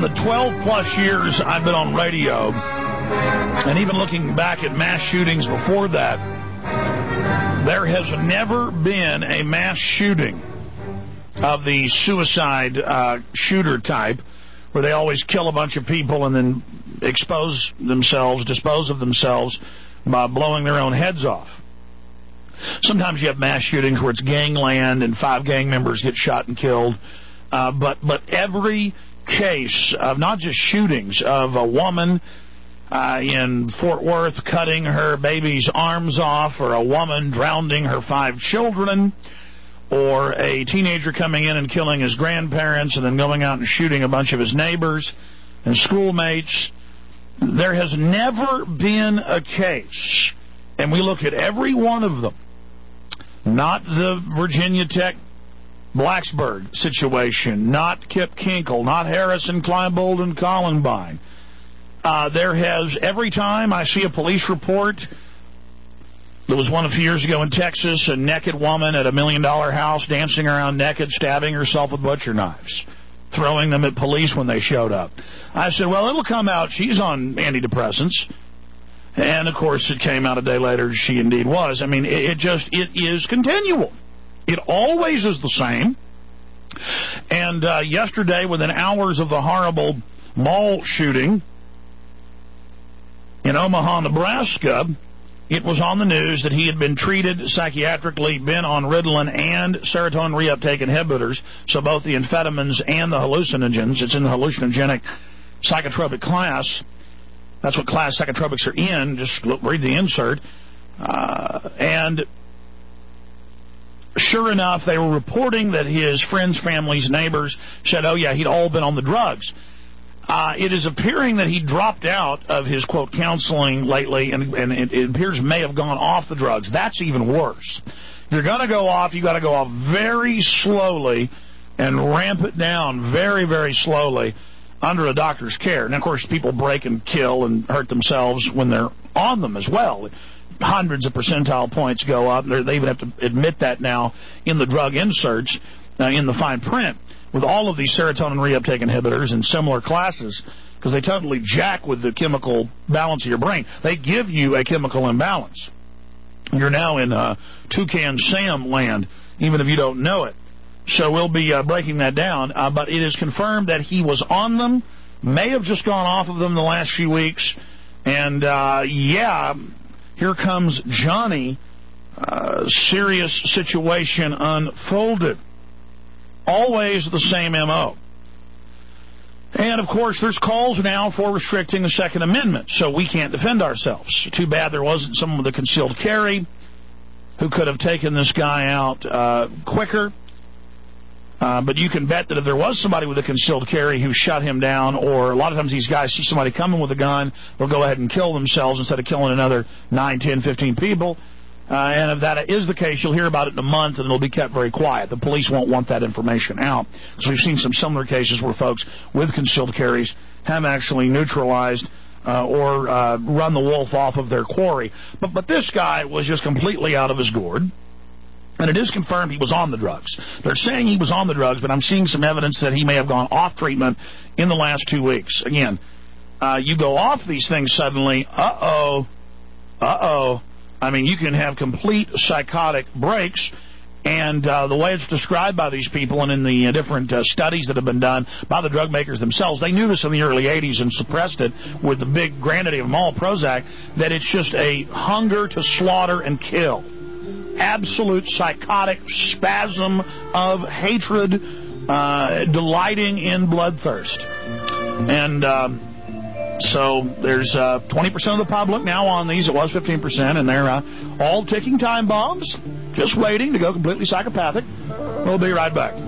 the 12-plus years I've been on radio, and even looking back at mass shootings before that, there has never been a mass shooting of the suicide shooter type, where they always kill a bunch of people and then dispose of themselves by blowing their own heads off. Sometimes you have mass shootings where it's gangland and 5 gang members get shot and killed. But every case of not just shootings, of a woman in Fort Worth cutting her baby's arms off, or a woman drowning her 5 children, or a teenager coming in and killing his grandparents and then going out and shooting a bunch of his neighbors and schoolmates. There has never been a case, and we look at every one of them, not the Virginia Tech Blacksburg situation, not Kip Kinkle, not Harrison, Kleinbold, and Columbine. There has, every time I see a police report, there was one a few years ago in Texas, a naked woman at $1 million house dancing around naked, stabbing herself with butcher knives, throwing them at police when they showed up. I said, well, it'll come out she's on antidepressants. And, of course, it came out a day later she indeed was. I mean, it is continual. It always is the same. And yesterday, within hours of the horrible mall shooting in Omaha, Nebraska, it was on the news that he had been treated psychiatrically, been on Ritalin and serotonin reuptake inhibitors, so both the amphetamines and the hallucinogens. It's in the hallucinogenic psychotropic class. That's what class psychotropics are in. Just read the insert. And sure enough, they were reporting that his friends, families, neighbors said, oh, yeah, he'd all been on the drugs. It is appearing that he dropped out of his, quote, counseling lately, and it appears may have gone off the drugs. That's even worse. If you're going to go off, you've got to go off very slowly and ramp it down very, very slowly under a doctor's care. And, of course, people break and kill and hurt themselves when they're on them as well. Hundreds of percentile points go up. They even have to admit that now in the drug inserts, in the fine print, with all of these serotonin reuptake inhibitors in similar classes, because they totally jack with the chemical balance of your brain. They give you a chemical imbalance. You're now in Toucan Sam land, even if you don't know it. So we'll be breaking that down. But it is confirmed that he was on them, may have just gone off of them the last few weeks. And, here comes Johnny. Serious situation unfolded. Always the same M.O. And, of course, there's calls now for restricting the Second Amendment, so we can't defend ourselves. Too bad there wasn't someone with a concealed carry who could have taken this guy out quicker. But you can bet that if there was somebody with a concealed carry who shut him down, or a lot of times these guys see somebody coming with a gun, they'll go ahead and kill themselves instead of killing another 9, 10, 15 people. And if that is the case, you'll hear about it in a month, and it'll be kept very quiet. The police won't want that information out, because we've seen some similar cases where folks with concealed carries have actually neutralized or run the wolf off of their quarry. But this guy was just completely out of his gourd. And it is confirmed he was on the drugs. They're saying he was on the drugs, but I'm seeing some evidence that he may have gone off treatment in the last 2 weeks. Again, you go off these things suddenly, I mean, you can have complete psychotic breaks, and the way it's described by these people and in the different studies that have been done by the drug makers themselves, they knew this in the early 80s and suppressed it with the big granddaddy of them all, Prozac, that it's just a hunger to slaughter and kill. Absolute psychotic spasm of hatred, delighting in bloodthirst. And so there's 20% of the public now on these. It was 15%, and they're all ticking time bombs, just waiting to go completely psychopathic. We'll be right back.